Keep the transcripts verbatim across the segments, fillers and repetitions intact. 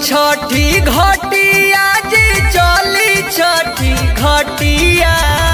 छठी घटिया जी चली छठी घटिया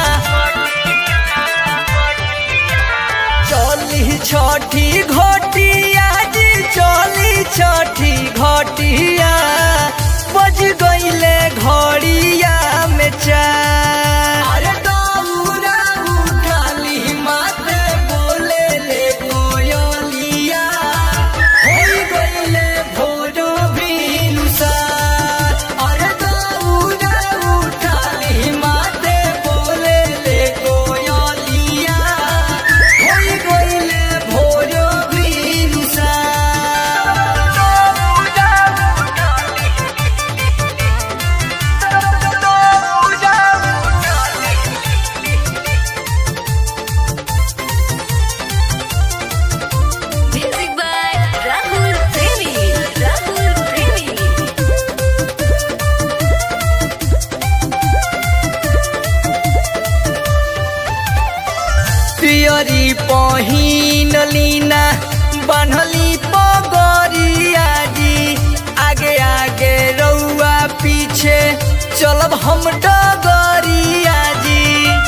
चली छठी घटिया जी चली छठी घटिया बज गईले घड़िया में चार अरे दौरा उठाली माथे बोले ले कोयलिया हो गईले भोरो भिनुसार अरे दौरा उठाली माथे बोले ले कोयलिया हो गईले भोरो भिनुसार Music by Rahul Premi. Rahul Premi. पियरी पहिन लीना बान्हली पगरिया जी आगे आगे रउआ पीछे चलब हम डगरिया जी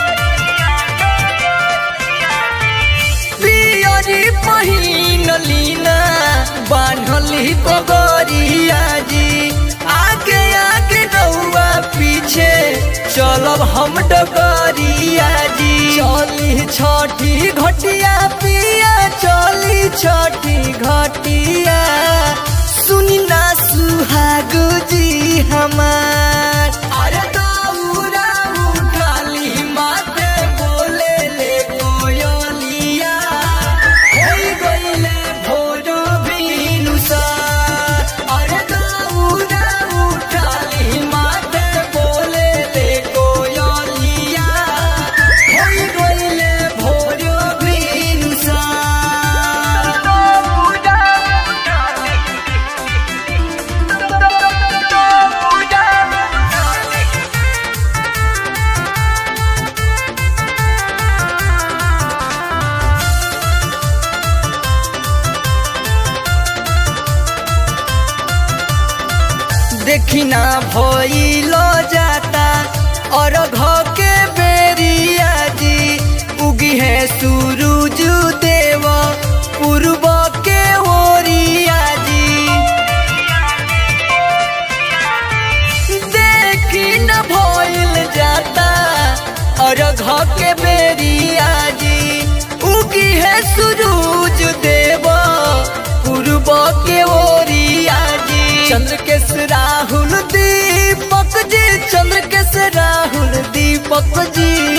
पियरी पहिन लीना बान्हली पगरिया जी आगे आगे रउआ पीछे चलब हम डगरिया जी चली छठी घटिया पिया चली छठी घटिया सुनी ना सुहाग जी हमार अरे दौरा उठाली माथे बोले ले कोयलिया हो गईले भोरो भिनुसार अरे दौरा उठाली माथे बोले ले कोयलिया हो गईले भोरो भिनुसार देखी ना भइलो जाता और घर के बेरिया जी उगी है सूरज देव पूर्व के ओरिया जी देखी ना भइल जाता और घर के बेरिया जी उगी है सूरज देव पूर्व के ओरिया जी चंद्र के राहुल दीपक जी चंद्र के राहुल दीपक जी